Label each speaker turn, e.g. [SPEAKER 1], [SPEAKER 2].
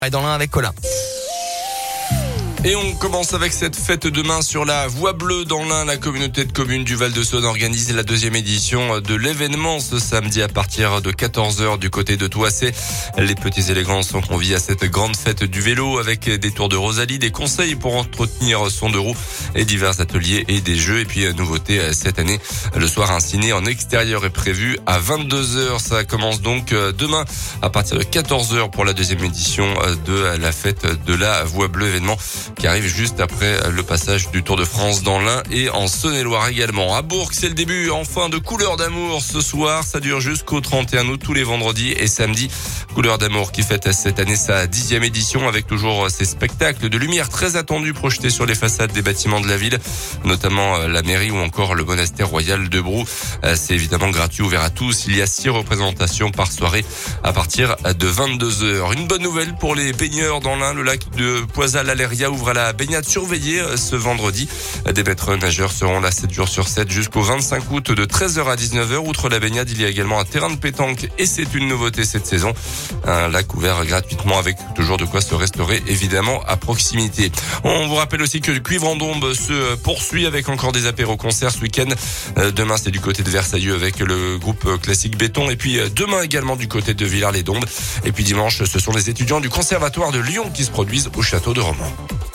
[SPEAKER 1] Et dans l'un avec Colin.
[SPEAKER 2] Et on commence avec cette fête demain sur la Voie Bleue dans l'Ain. La communauté de communes du Val-de-Saône organise la deuxième édition de l'événement ce samedi à partir de 14h du côté de Toissé. Les petits élégants sont conviés à cette grande fête du vélo avec des tours de Rosalie, des conseils pour entretenir son deux roues et divers ateliers et des jeux. Et puis nouveauté cette année, le soir un ciné en extérieur est prévu à 22h. Ça commence donc demain à partir de 14h pour la deuxième édition de la fête de la Voie Bleue, événement qui arrive juste après le passage du Tour de France dans l'Ain et en Saône-et-Loire également. À Bourg, c'est le début enfin de Couleurs d'amour ce soir. Ça dure jusqu'au 31 août tous les vendredis et samedis. Couleurs d'amour qui fête cette année sa 10e édition avec toujours ces spectacles de lumière très attendus projetés sur les façades des bâtiments de la ville, notamment la mairie ou encore le monastère royal de Brou. C'est évidemment gratuit, ouvert à tous. Il y a 6 représentations par soirée à partir de 22h. Une bonne nouvelle pour les baigneurs dans l'Ain. Le lac de Poisal-Aléria ouvre à la baignade surveillée ce vendredi. Des maîtres nageurs seront là 7 jours sur 7 jusqu'au 25 août de 13h à 19h. Outre la baignade, il y a également un terrain de pétanque et c'est une nouveauté cette saison. Un lac ouvert gratuitement avec toujours de quoi se restaurer évidemment à proximité. On vous rappelle aussi que le Cuivre en Dombes se poursuit avec encore des apéros-concerts ce week-end. Demain, c'est du côté de Versailles avec le groupe classique Béton. Et puis demain également du côté de Villars-les-Dombes. Et puis dimanche, ce sont les étudiants du Conservatoire de Lyon qui se produisent au château de Romans.